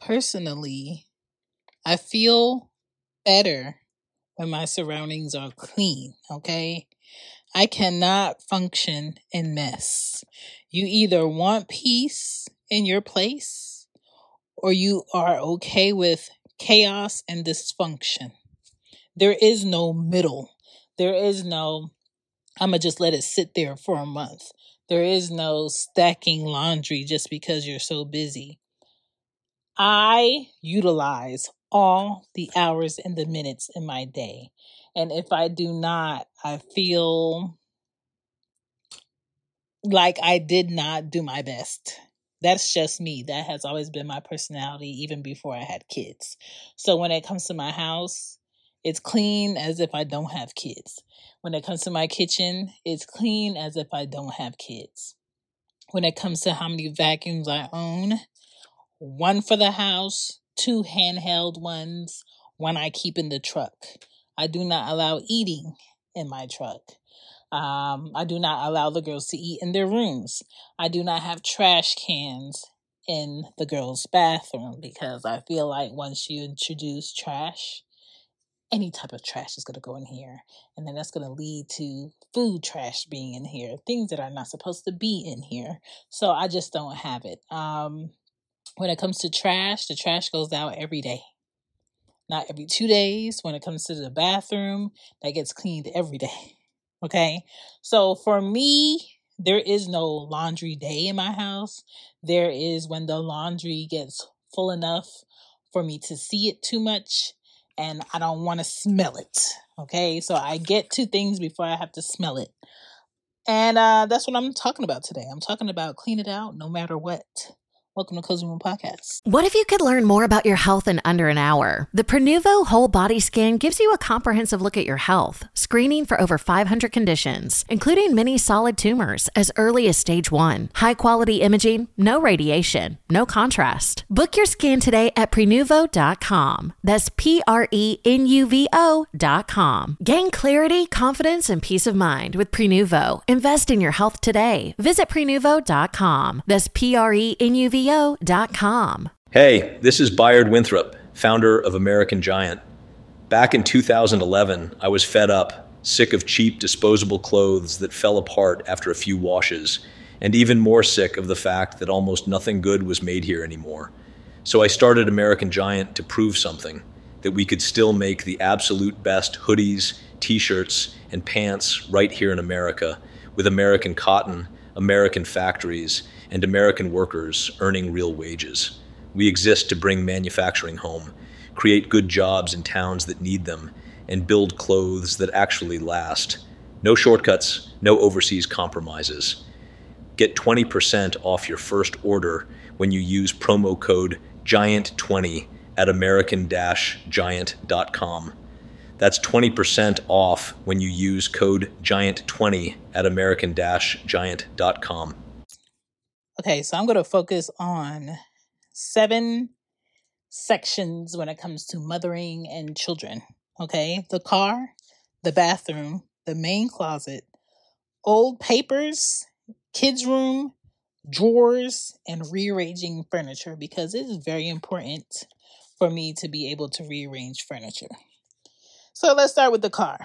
personally, I feel better when my surroundings are clean, okay? I cannot function in mess. You either want peace in your place or you are okay with chaos and dysfunction. There is no middle. There is no, I'm going to just let it sit there for a month. There is no stacking laundry just because you're so busy. I utilize all the hours and the minutes in my day. And if I do not, I feel like I did not do my best. That's just me. That has always been my personality, even before I had kids. So when it comes to my house, it's clean as if I don't have kids. When it comes to my kitchen, it's clean as if I don't have kids. When it comes to how many vacuums I own, 1 for the house, 2 handheld ones, 1 I keep in the truck. I do not allow eating in my truck. I do not allow the girls to eat in their rooms. I do not have trash cans in the girls' bathroom because I feel like once you introduce trash, any type of trash is going to go in here. And then that's going to lead to food trash being in here, things that are not supposed to be in here. So I just don't have it. When it comes to trash, the trash goes out every day. Not every 2 days. When it comes to the bathroom, that gets cleaned every day. Okay? So for me, there is no laundry day in my house. There is when the laundry gets full enough for me to see it too much and I don't want to smell it. Okay? So I get to things before I have to smell it. And that's what I'm talking about today. I'm talking about clean it out no matter what. Welcome to Cozy Room Podcast. What if you could learn more about your health in under an hour? The Prenuvo Whole Body Scan gives you a comprehensive look at your health, screening for over 500 conditions, including many solid tumors as early as stage 1. High-quality imaging, no radiation, no contrast. Book your scan today at Prenuvo.com. That's Prenuvo.com. Gain clarity, confidence, and peace of mind with Prenuvo. Invest in your health today. Visit Prenuvo.com. That's Prenuvo.com. Hey, this is Bayard Winthrop, founder of American Giant. Back in 2011, I was fed up, sick of cheap disposable clothes that fell apart after a few washes, and even more sick of the fact that almost nothing good was made here anymore. So I started American Giant to prove something, that we could still make the absolute best hoodies, t-shirts, and pants right here in America, with American cotton, American factories, and American workers earning real wages. We exist to bring manufacturing home, create good jobs in towns that need them, and build clothes that actually last. No shortcuts, no overseas compromises. Get 20% off your first order when you use promo code GIANT20 at american-giant.com. That's 20% off when you use code GIANT20 at american-giant.com. Okay, so I'm going to focus on 7 sections when it comes to mothering and children. Okay, the car, the bathroom, the main closet, old papers, kids' room, drawers, and rearranging furniture because it is very important for me to be able to rearrange furniture. So let's start with the car.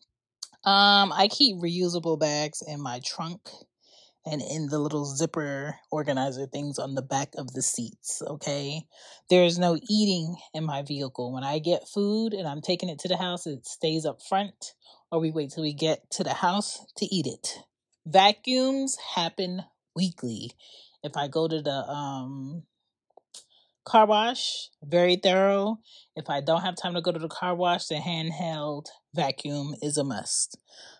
I keep reusable bags in my trunk and in the little zipper organizer things on the back of the seats, okay? There's no eating in my vehicle. When I get food and I'm taking it to the house, it stays up front, or we wait till we get to the house to eat it. Vacuums happen weekly. If I go to the car wash, very thorough. If I don't have time to go to the car wash, the handheld vacuum is a must.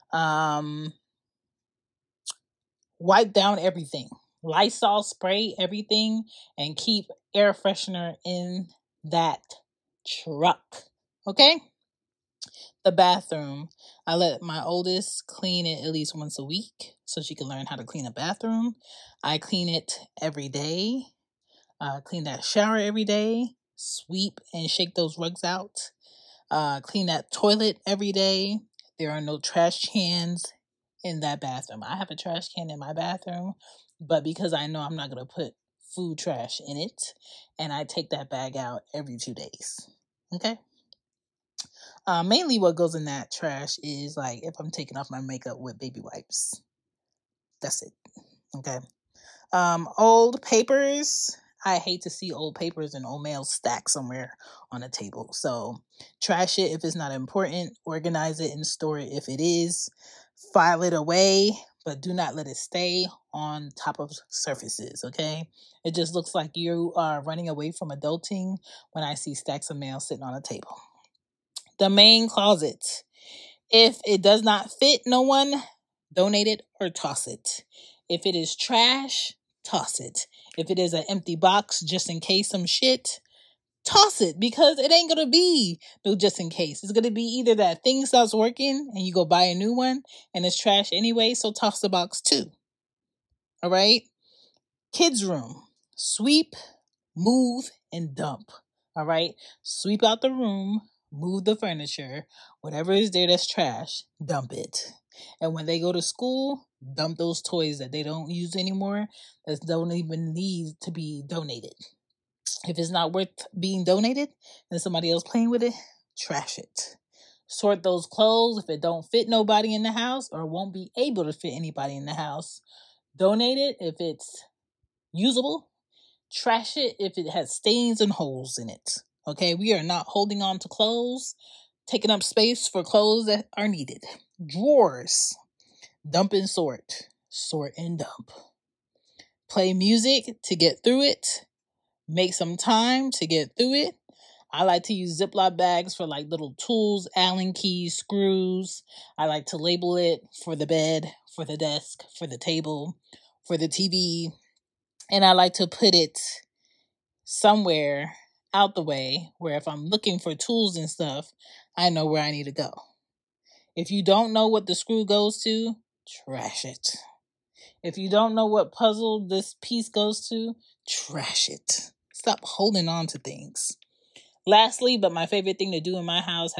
Wipe down everything. Lysol spray everything and keep air freshener in that truck. Okay? The bathroom. I let my oldest clean it at least once a week so she can learn how to clean a bathroom. I clean it every day. Clean that shower every day. Sweep and shake those rugs out. Clean that toilet every day. There are no trash cans in that bathroom. I have a trash can in my bathroom, but because I know I'm not going to put food trash in it, and I take that bag out every 2 days. Okay? Mainly what goes in that trash is like if I'm taking off my makeup with baby wipes. That's it. Okay? Old papers. I hate to see old papers and old mail stacked somewhere on a table. So trash it if it's not important. Organize it and store it if it is. File it away, but do not let it stay on top of surfaces, okay? It just looks like you are running away from adulting when I see stacks of mail sitting on a table. The main closet. If it does not fit no one, donate it or toss it. If it is trash, toss it. If it is an empty box just in case some shit, toss it, because it ain't going to be no just in case. It's going to be either that thing stops working and you go buy a new one and it's trash anyway, so toss the box too. All right? Kids' room. Sweep, move, and dump. All right? Sweep out the room, move the furniture, whatever is there that's trash, dump it. And when they go to school, dump those toys that they don't use anymore, that don't even need to be donated. If it's not worth being donated and somebody else playing with it, trash it. Sort those clothes if it don't fit nobody in the house or won't be able to fit anybody in the house. Donate it if it's usable. Trash it if it has stains and holes in it. Okay, we are not holding on to clothes, taking up space for clothes that are needed. Drawers. Dump and sort. Sort and dump. Play music to get through it. Make some time to get through it. I like to use Ziploc bags for like little tools, Allen keys, screws. I like to label it for the bed, for the desk, for the table, for the TV. And I like to put it somewhere out the way where if I'm looking for tools and stuff, I know where I need to go. If you don't know what the screw goes to, trash it. If you don't know what puzzle this piece goes to, trash it. Stop holding on to things. Lastly, but my favorite thing to do in my house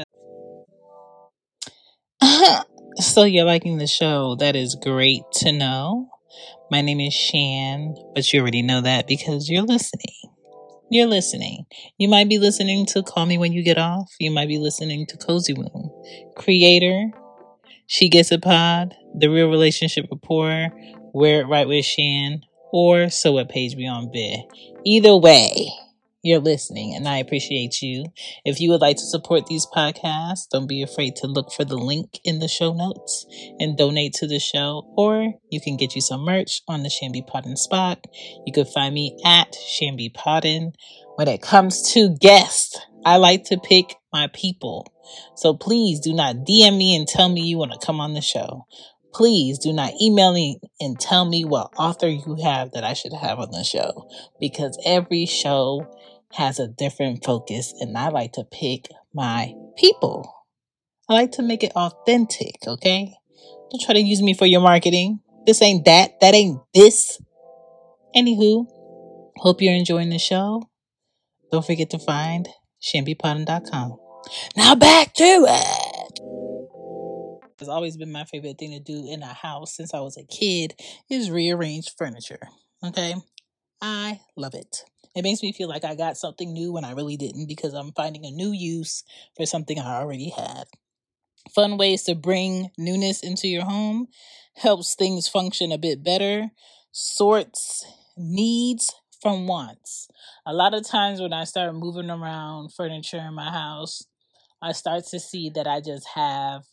So you're liking the show. That is great to know. My name is Shan, but you already know that because you're listening. You're listening. You might be listening to Call Me When You Get Off. You might be listening to Cozy Womb. Creator, She Gets a Pod, The Real Relationship Rapport, Wear It Right with Shan, or So What Page Be on Bed. Either way, you're listening, and I appreciate you. If you would like to support these podcasts, don't be afraid to look for the link in the show notes and donate to the show, or you can get you some merch on the Shambi Podden spot. You can find me at Shambi Podden. When it comes to guests, I like to pick my people. So please do not DM me and tell me you want to come on the show. Please do not email me and tell me what author you have that I should have on the show, because every show has a different focus and I like to pick my people. I like to make it authentic, okay? Don't try to use me for your marketing. This ain't that. That ain't this. Anywho, hope you're enjoying the show. Don't forget to find ShambiPodden.com. Now back to it. It's always been my favorite thing to do in a house since I was a kid is rearrange furniture. Okay? I love it. It makes me feel like I got something new when I really didn't, because I'm finding a new use for something I already had. Fun ways to bring newness into your home, helps things function a bit better, sorts needs from wants. A lot of times when I start moving around furniture in my house, I start to see that I just have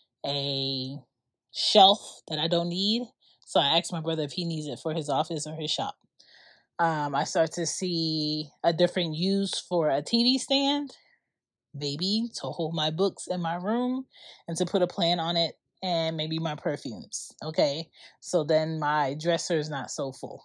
a shelf that I don't need. So I asked my brother if he needs it for his office or his shop. I start to see a different use for a TV stand, maybe to hold my books in my room and to put a plant on it, and maybe my perfumes. Okay, so then my dresser is not so full.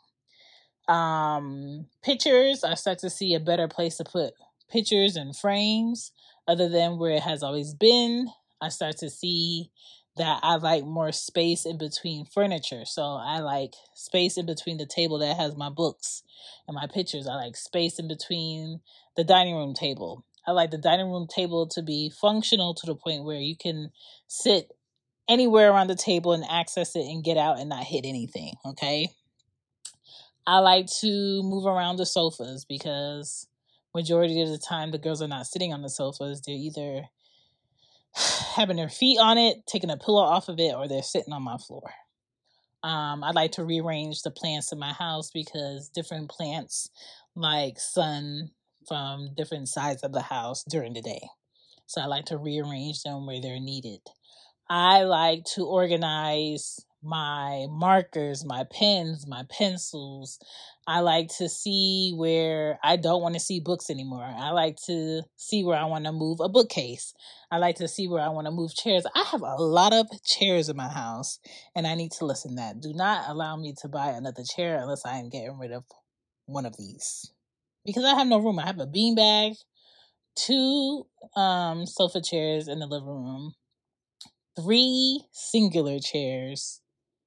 Pictures, I start to see a better place to put pictures and frames other than where it has always been. I start to see that I like more space in between furniture. So I like space in between the table that has my books and my pictures. I like space in between the dining room table. I like the dining room table to be functional to the point where you can sit anywhere around the table and access it and get out and not hit anything, okay? I like to move around the sofas because majority of the time the girls are not sitting on the sofas. They're either having their feet on it, taking a pillow off of it, or they're sitting on my floor. I like to rearrange the plants in my house because different plants like sun from different sides of the house during the day. So I like to rearrange them where they're needed. I like to organize my markers, my pens, my pencils. I like to see where I don't want to see books anymore. I like to see where I want to move a bookcase. I like to see where I want to move chairs. I have a lot of chairs in my house, and I need to listen to that. Do not allow me to buy another chair unless I am getting rid of one of these. Because I have no room. I have a beanbag, 2 sofa chairs in the living room, 4 singular chairs,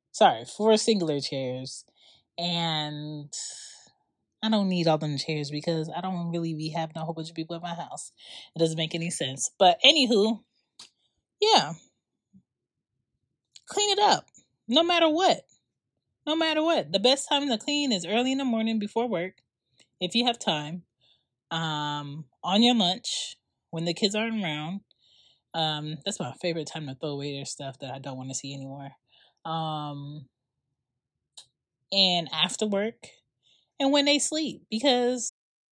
and I don't need all them chairs because I don't really be having a whole bunch of people at my house. It doesn't make any sense. But anywho, yeah, clean it up. No matter what. The best time to clean is early in the morning before work, if you have time. On your lunch, when the kids aren't around. That's my favorite time to throw away their stuff that I don't want to see anymore. And after work, and when they sleep, because...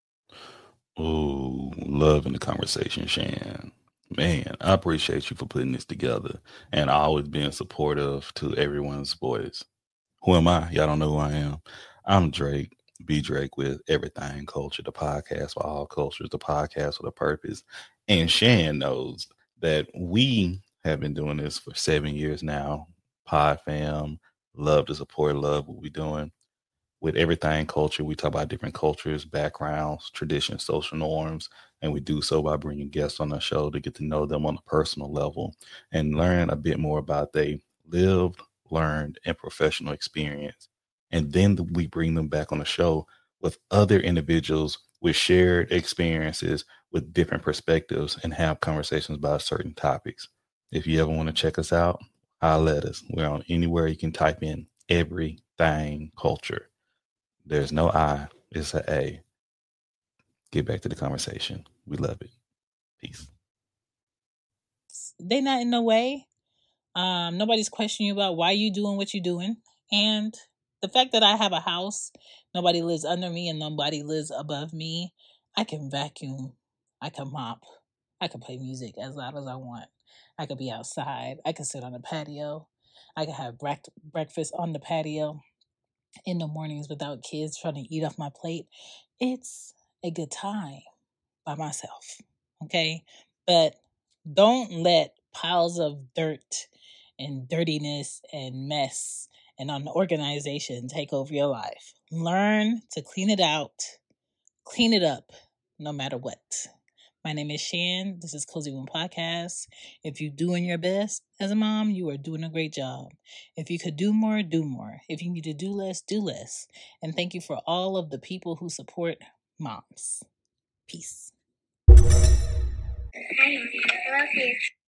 Ooh, loving the conversation, Shan. Man, I appreciate you for putting this together and always being supportive to everyone's voice. Who am I? Y'all don't know who I am. I'm Drake, B Drake with Everything Culture, the podcast for all cultures, the podcast with a purpose. And Shan knows that we have been doing this for 7 years now. Pod fam, love to support, love what we're doing. With Everything Culture, we talk about different cultures, backgrounds, traditions, social norms, and we do so by bringing guests on the show to get to know them on a personal level and learn a bit more about their lived, learned, and professional experience. And then we bring them back on the show with other individuals with shared experiences with different perspectives and have conversations about certain topics. If you ever want to check us out, holla at us. We're on anywhere you can type in Everything Culture. There's no I, it's an A. Get back to the conversation. We love it. Peace. They're not in the way. Nobody's questioning you about why you doing what you're doing. And the fact that I have a house, nobody lives under me and nobody lives above me. I can vacuum. I can mop. I can play music as loud as I want. I could be outside. I could sit on the patio. I could have breakfast on the patio in the mornings without kids trying to eat off my plate. It's a good time by myself. Okay? But don't let piles of dirt and dirtiness and mess and unorganization take over your life. Learn to clean it out, clean it up, no matter what. My name is Shan. This is Cozy Womb Podcast. If you're doing your best as a mom, you are doing a great job. If you could do more, do more. If you need to do less, do less. And thank you for all of the people who support moms. Peace. I love you.